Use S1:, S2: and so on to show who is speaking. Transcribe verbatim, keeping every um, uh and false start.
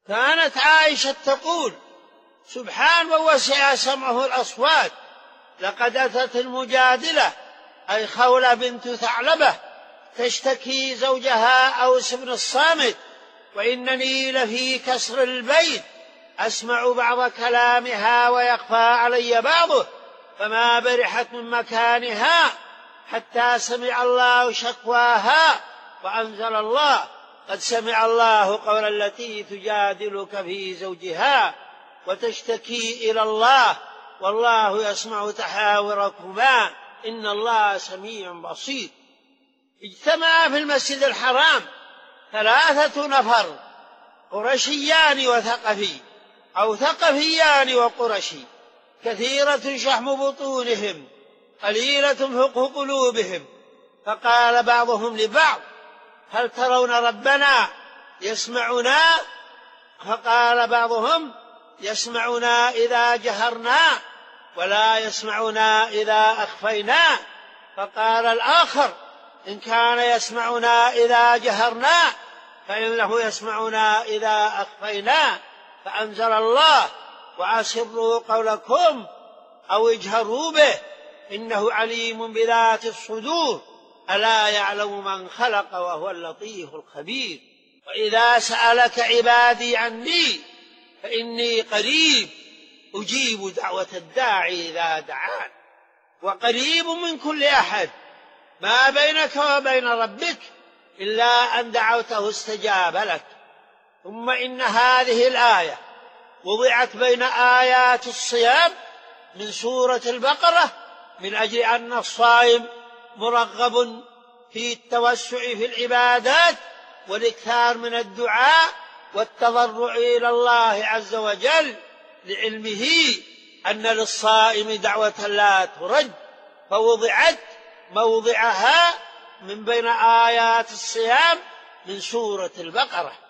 S1: كانت عائشة تقول: سبحان من وسع سمعه الأصوات، لقد أتت المجادلة أي خولة بنت ثعلبة تشتكي زوجها أوس بن الصامت: وإنني لفي كسر البيت أسمع بعض كلامها ويخفى علي بعضه، فما برحت من مكانها حتى سمع الله شكواها، وأنزل الله: قد سمع الله قول التي تجادلك في زوجها وتشتكي إلى الله والله يسمع تحاوركما إن الله سميع بصير. اجتمع في المسجد الحرام ثلاثة نفر، قرشيان وثقفي أو ثقفيان وقرشي، كثيرة شحم بطونهم قليلة فقه قلوبهم، فقال بعضهم لبعض: هل ترون ربنا يسمعنا؟ فقال بعضهم: يسمعنا إذا جهرنا ولا يسمعنا إذا أخفينا. فقال الآخر: إن كان يسمعنا إذا جهرنا فإنه يسمعنا إذا أخفينا. فأنزل الله: وأسروا قولكم أو اجهروا به إنه عليم بذات الصدور، ألا يعلم من خلق وهو اللطيف الخبير. وإذا سألك عبادي عني فإني قريب أجيب دعوة الداعي إذا دعان، وقريب من كل أحد، ما بينك وبين ربك إلا أن دعوته استجاب لك. ثم إن هذه الآية وضعت بين آيات الصيام من سورة البقرة من أجل أن الصائم مرغب في التوسع في العبادات والإكثار من الدعاء والتضرع إلى الله عز وجل، لعلمه أن للصائم دعوة لا ترد، فوضعت موضعها من بين آيات الصيام من سورة البقرة.